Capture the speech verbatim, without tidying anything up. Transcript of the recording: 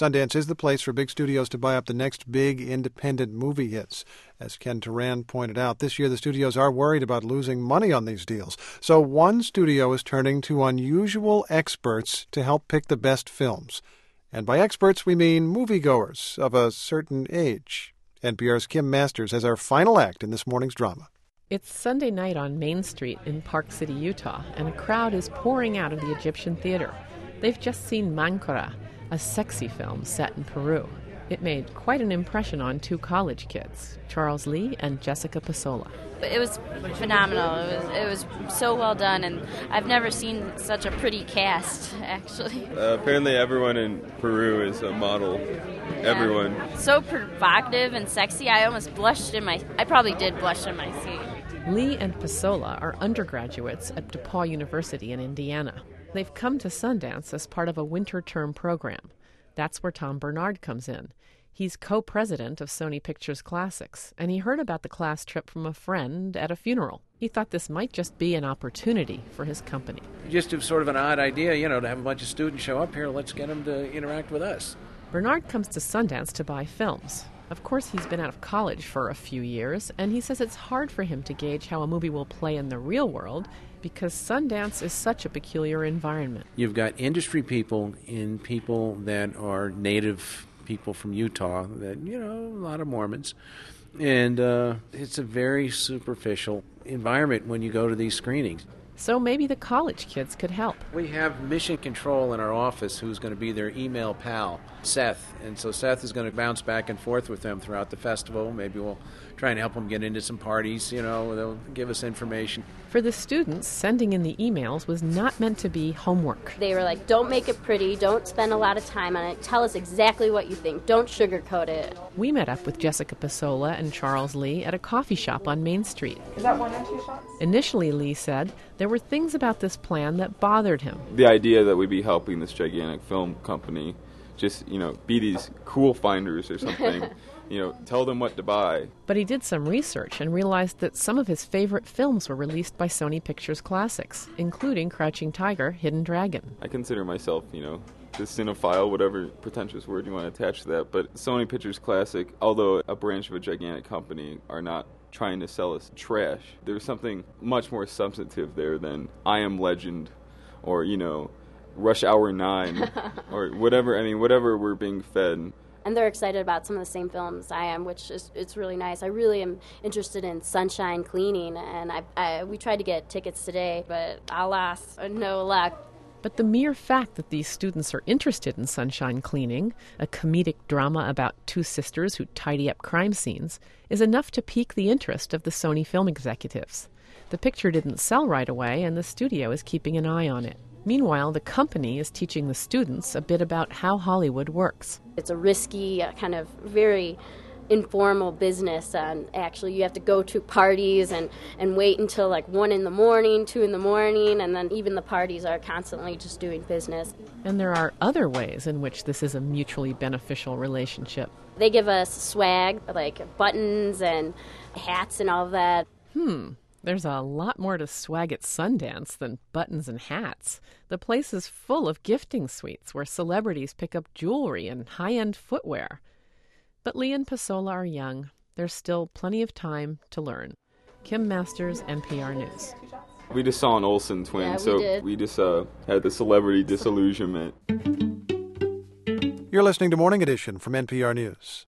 Sundance is the place for big studios to buy up the next big independent movie hits. As Ken Turan pointed out, this year the studios are worried about losing money on these deals. So one studio is turning to unusual experts to help pick the best films. And by experts, we mean moviegoers of a certain age. N P R's Kim Masters has our final act in this morning's drama. It's Sunday night on Main Street in Park City, Utah, and a crowd is pouring out of the Egyptian theater. They've just seen Mancora, a sexy film set in Peru. It made quite an impression on two college kids, Charles Lee and Jessica Pasola. It was phenomenal. It was, it was so well done, and I've never seen such a pretty cast, actually. Uh, apparently everyone in Peru is a model. Yeah. Everyone. So provocative and sexy, I almost blushed in my... I probably did blush in my seat. Lee and Pasola are undergraduates at DePaul University in Indiana. They've come to Sundance as part of a winter term program. That's where Tom Bernard comes in. He's co-president of Sony Pictures Classics, and he heard about the class trip from a friend at a funeral. He thought this might just be an opportunity for his company. Just a sort of an odd idea, you know, to have a bunch of students show up here. Let's get them to interact with us. Bernard comes to Sundance to buy films. Of course, he's been out of college for a few years, and he says it's hard for him to gauge how a movie will play in the real world because Sundance is such a peculiar environment. You've got industry people and people that are native people from Utah, that, you know, a lot of Mormons. And uh, it's a very superficial environment when you go to these screenings. So maybe the college kids could help. We have Mission Control in our office who's going to be their email pal, Seth. And so Seth is going to bounce back and forth with them throughout the festival. Maybe we'll try and help them get into some parties, you know, they'll give us information. For the students, sending in the emails was not meant to be homework. They were like, don't make it pretty, don't spend a lot of time on it, tell us exactly what you think, don't sugarcoat it. We met up with Jessica Pasola and Charles Lee at a coffee shop on Main Street. Is that one or two shots? Initially, Lee said, there were things about this plan that bothered him. The idea that we'd be helping this gigantic film company just, you know, be these cool finders or something, you know, tell them what to buy. But he did some research and realized that some of his favorite films were released by Sony Pictures Classics, including Crouching Tiger, Hidden Dragon. I consider myself, you know, the cinephile, whatever pretentious word you want to attach to that, but Sony Pictures Classic, although a branch of a gigantic company, are not trying to sell us trash. There's something much more substantive there than I Am Legend or, you know, Rush Hour nine or whatever, I mean, whatever we're being fed. And they're excited about some of the same films I am, which is it's really nice. I really am interested in Sunshine Cleaning, and I, I we tried to get tickets today, but alas, no luck. But the mere fact that these students are interested in Sunshine Cleaning, a comedic drama about two sisters who tidy up crime scenes, is enough to pique the interest of the Sony film executives. The picture didn't sell right away, and the studio is keeping an eye on it. Meanwhile, the company is teaching the students a bit about how Hollywood works. It's a risky, uh, kind of very informal business, and actually you have to go to parties and, and wait until like one in the morning, two in the morning, and then even the parties are constantly just doing business. And there are other ways in which this is a mutually beneficial relationship. They give us swag, like buttons and hats and all of that. Hmm. There's a lot more to swag at Sundance than buttons and hats. The place is full of gifting suites where celebrities pick up jewelry and high-end footwear. But Lee and Pasola are young. There's still plenty of time to learn. Kim Masters, N P R News. We just saw an Olsen twin, yeah, we so did. we just uh, had the celebrity disillusionment. You're listening to Morning Edition from N P R News.